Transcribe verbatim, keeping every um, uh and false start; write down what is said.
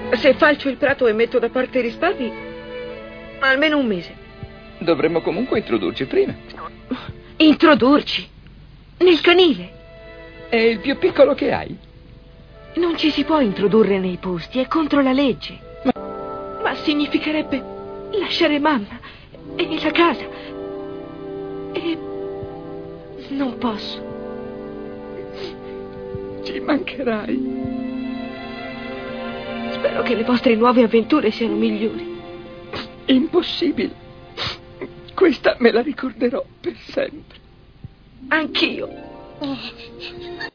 Se falcio il prato e metto da parte i risparmi, almeno un mese. Dovremmo comunque introdurci prima. Introdurci? Nel canile? È il più piccolo che hai. Non ci si può introdurre nei posti, è contro la legge. Ma, Ma significherebbe lasciare mamma e la casa. E non posso. Ci mancherai. Spero che le vostre nuove avventure siano migliori. Impossibile. Questa me la ricorderò per sempre. Anch'io.